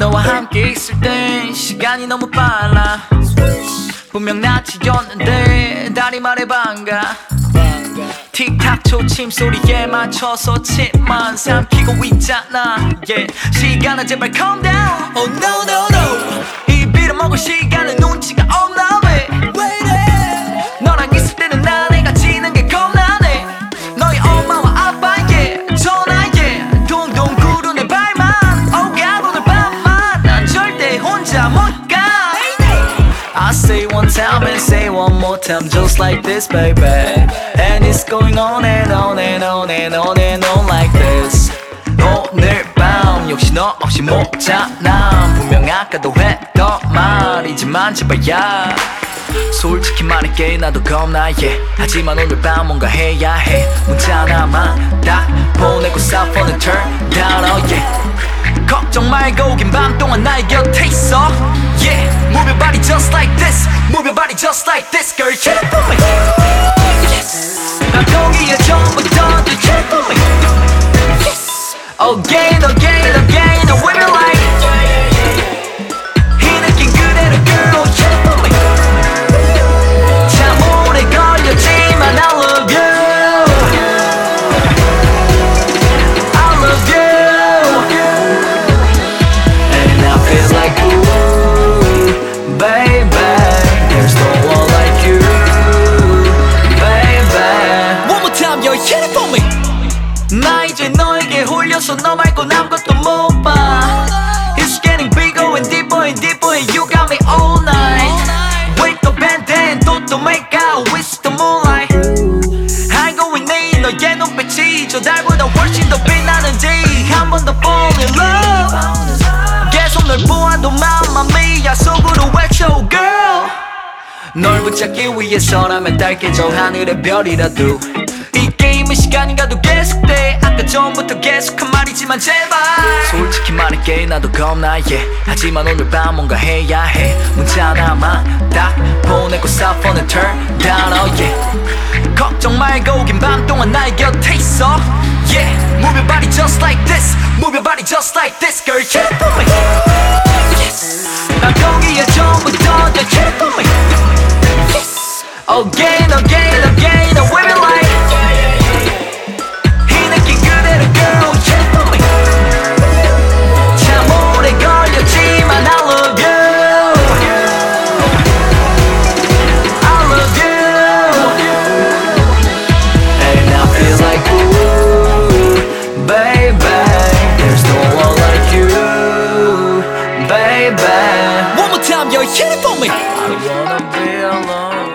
너와 함께 있을 땐 시간이 너무 빨라. 분명 낮이었는데 달이 말해 반가. 틱탁 초침 소리에 맞춰서 침만 삼키고 있잖아. yeah. 시간아 제발 calm down. Oh no no no. 이 빌어먹을 시간은 눈치가 없나 왜. 너랑 있을 때는 나 내가 지는 게 겁나네. 너희 엄마와 아빠의 전화에 동동 구르는 내 발만 오가 오늘 밤만 난 절대 혼자 못 가. I say one time and say one more time just like this baby. And it's going on and on and on and on and on like this. 오늘 밤 역시 너 없이 못 자. 난 분명 아까도 했던 말이지만 제발야. 솔직히 말할게 나도 겁나 yeah. 하지만 오늘 밤 뭔가 해야 해. 문자 하나만 딱 보내고 stop phone은 turn down oh yeah. 걱정 말고 긴 밤 동안 나의 곁에 있어 yeah. Move your body just like this. Move your body just like this. Girl, check it for me. Yes. 난 거기에 전부터 또 check it for me. Yes. Again, again, again. I whip it like 이 느낌 그대로 girl, check it for me. 참 오래 걸렸지만 I love you. I love you. And I feel like ooh, baby. There's no one like you, baby. One more time, yo, hit it for me. 나 이제 너에게 홀려서 너 말고 아무것도 못 봐. It's getting bigger and deeper and deeper and you got me all night. Wake the band and 또 make out with the moonlight. 알고 있니 너의 눈빛이 저 달보다 훨씬 더 빛나는지 한 번 더 fall in love. 계속 널 보아도 mamma mia 속으로 외쳐 girl. 널 붙잡기 위해서라면 달 깨져 하늘의 별이라도 이 게임은 시간이 가도 계속돼. 아까 전부터 계속한 말이지만 제발 솔직히 말할게 나도 겁나 yeah. 하지만 오늘 밤 뭔가 해야 해. 문자 하나만 딱 보내고 stop phone은 turn down oh yeah. 걱정 말고 긴 밤 동안 나의 곁에 있어 yeah. Move your body just like this. Move your body just like this. Girl, check it for me. Yes. 난 거기에 전부터 더 check it for me. Yes. Again, again, again. I whip it like 이 느낌 그대로 girl, check it for me. 참 오래 걸렸지만 I love you. I love you. And I feel like ooh, baby. There's no one like you, baby. One more time, yo, hit it for me. I wanna be alone.